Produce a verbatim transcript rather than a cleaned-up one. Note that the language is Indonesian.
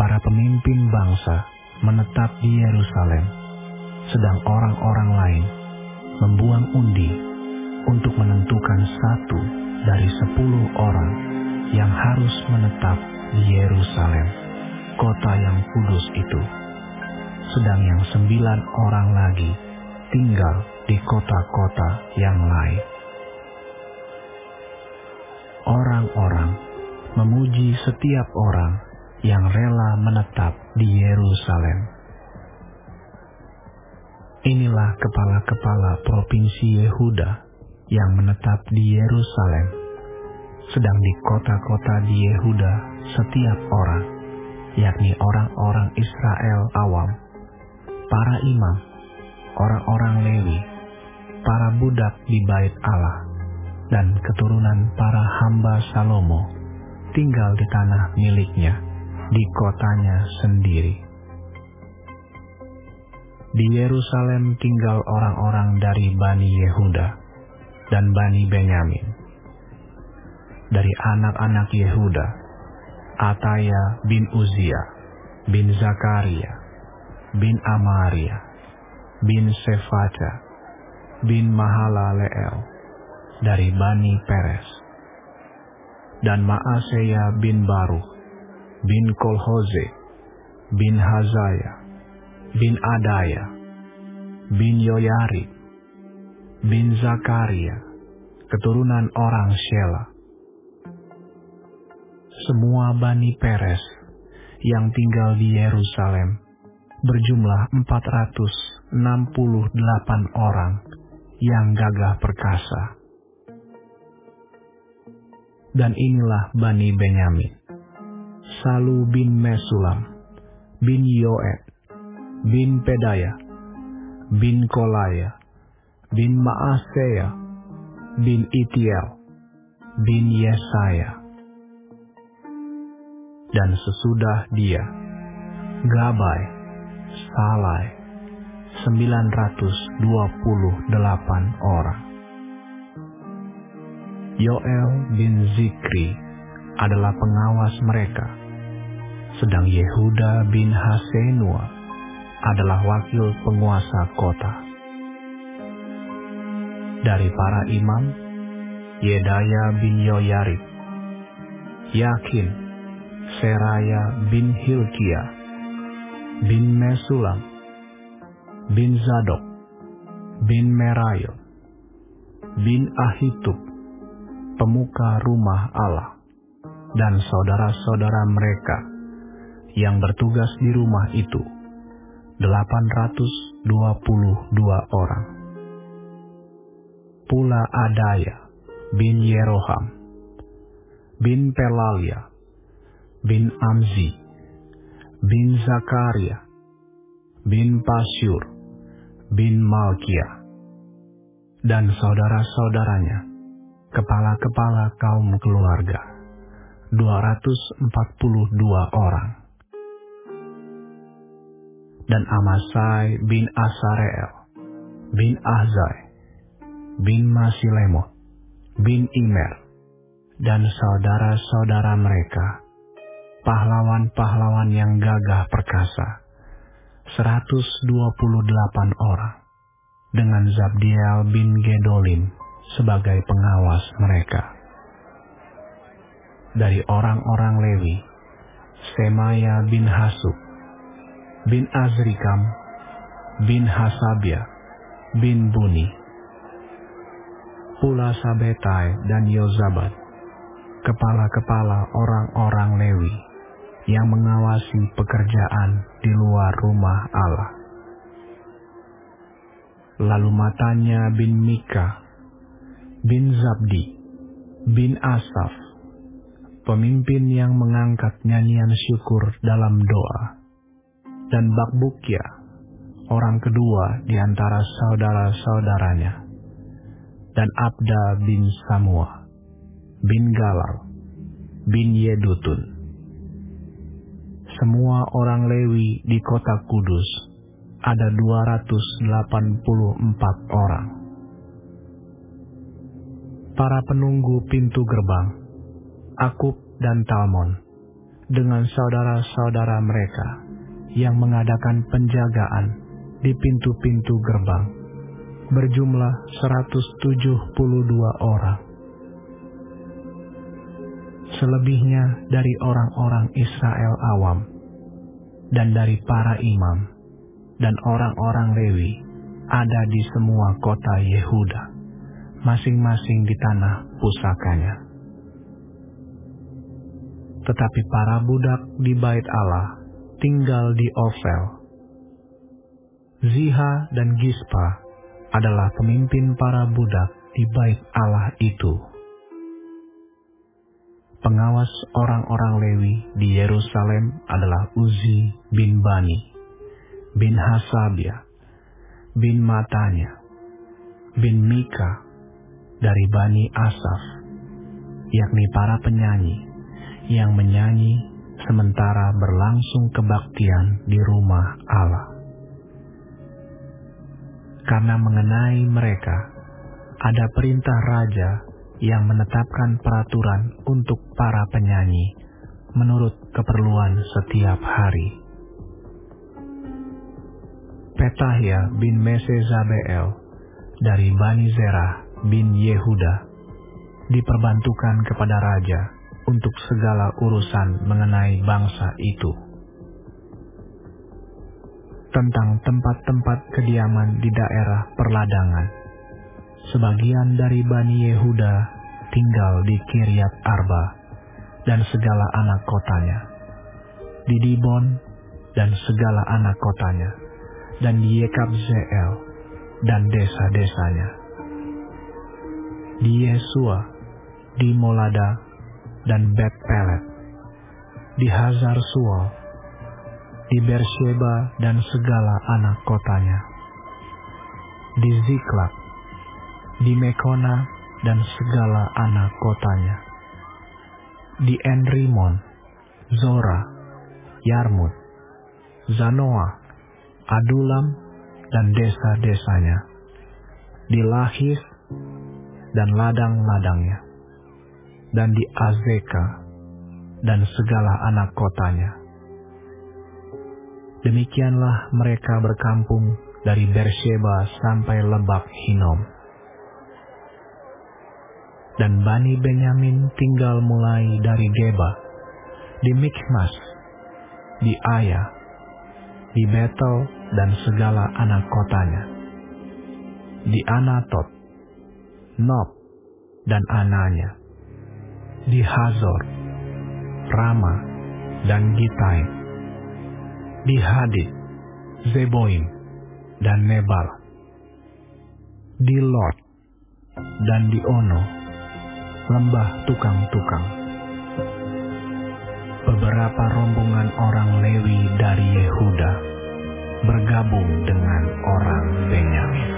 para pemimpin bangsa menetap di Yerusalem, sedang orang-orang lain membuang undi untuk menentukan satu dari sepuluh orang yang harus menetap di Yerusalem, kota yang kudus itu, sedang yang sembilan orang lagi tinggal di kota-kota yang lain. Orang-orang memuji setiap orang yang rela menetap di Yerusalem. Inilah kepala-kepala provinsi Yehuda yang menetap di Yerusalem, sedang di kota-kota di Yehuda setiap orang, yakni orang-orang Israel awam, para imam, orang-orang Lewi, para budak di bait Allah, dan keturunan para hamba Salomo tinggal di tanah miliknya, di kotanya sendiri. Di Yerusalem tinggal orang-orang dari Bani Yehuda dan Bani Benyamin. Dari anak-anak Yehuda, Ataya bin Uzia, bin Zakaria, bin Amaria, bin Sefaja, bin Mahalaleel, dari Bani Peres. Dan Maaseya bin Baruch, bin Kolhoze, bin Hazaya, bin Adaya, bin Yoyarib, bin Zakaria, keturunan orang Shela. Semua Bani Peres yang tinggal di Yerusalem berjumlah empat ratus enam puluh delapan orang yang gagah perkasa. Dan inilah Bani Benyamin: Salu bin Mesulam, bin Yoed, bin Pedaya, bin Kolaya, bin Maaseya, bin Itiel, bin Yesaya. Dan sesudah dia, Gabai, Salai, sembilan ratus dua puluh delapan orang. Yoel bin Zikri adalah pengawas mereka, sedang Yehuda bin Hasenua adalah wakil penguasa kota. Dari para imam, Yedaya bin Yoyarib, Yakin, Seraya bin Hilkia, bin Mesulam, bin Zadok, bin Merayot, bin Ahitub, pemuka rumah Allah, dan saudara-saudara mereka yang bertugas di rumah itu, delapan ratus dua puluh dua orang. Pula Adaya bin Yeroham, bin Pelalia, bin Amzi, bin Zakaria, bin Pasyur, bin Malkia, dan saudara-saudaranya, kepala-kepala kaum keluarga, dua ratus empat puluh dua orang. Dan Amasai bin Asareel, bin Ahzai, bin Masilemot, bin Imer, dan saudara-saudara mereka, pahlawan-pahlawan yang gagah perkasa, seratus dua puluh delapan orang, dengan Zabdiel bin Gedolim sebagai pengawas mereka. Dari orang-orang Lewi, Semaya bin Hasub, bin Azrikam, bin Hasabia, bin Buni. Pula Sabetai dan Yozabad, kepala-kepala orang-orang Lewi yang mengawasi pekerjaan di luar rumah Allah. Lalu Matanya bin Mika, bin Zabdi, bin Asaf, pemimpin yang mengangkat nyanyian syukur dalam doa, dan Bakbukia, orang kedua di antara saudara-saudaranya, dan Abda bin Samua, bin Galal, bin Yedutun. Semua orang Lewi di kota kudus ada dua ratus delapan puluh empat orang. Para penunggu pintu gerbang, Akub dan Talmon, dengan saudara-saudara mereka yang mengadakan penjagaan di pintu-pintu gerbang, berjumlah seratus tujuh puluh dua orang. Selebihnya dari orang-orang Israel awam dan dari para imam dan orang-orang Lewi ada di semua kota Yehuda, masing-masing di tanah pusakanya. Tetapi para budak di bait Allah tinggal di Ofel. Ziha dan Gispa adalah pemimpin para budak di bait Allah itu. Pengawas orang-orang Lewi di Yerusalem adalah Uzi bin Bani, bin Hasabia, bin Matanya, bin Mika dari Bani Asaf, yakni para penyanyi yang menyanyi sementara berlangsung kebaktian di rumah Allah. Karena mengenai mereka ada perintah raja yang menetapkan peraturan untuk para penyanyi menurut keperluan setiap hari. Petahia bin Mesezabeel dari Bani Zerah bin Yehuda diperbantukan kepada raja untuk segala urusan mengenai bangsa itu. Tentang tempat-tempat kediaman di daerah perladangan, sebagian dari Bani Yehuda tinggal di Kiryat Arba dan segala anak kotanya, di Dibon dan segala anak kotanya, dan di Yekabzeel dan desa-desanya, di Yesua, di Molada dan Bet Pelet, di Hazar Sual, di Bersheba dan segala anak kotanya, di Ziklag, di Mekona dan segala anak kotanya, di Enrimon, Zora, Yarmut, Zanoah, Adulam dan desa-desanya, di Lahis dan ladang-ladangnya, dan di Azeka dan segala anak kotanya. Demikianlah mereka berkampung dari Bersheba sampai Lebak Hinom. Dan Bani Benyamin tinggal mulai dari Geba, di Mikmas, di Aya, di Betel dan segala anak kotanya, di Anatot, Nob dan Ananya, di Hazor, Rama dan Gitai, di Hadid, Zeboim dan Nebal, di Lot dan di Ono, lembah tukang-tukang. Beberapa rombongan orang Lewi dari Yehuda bergabung dengan orang Benyamin.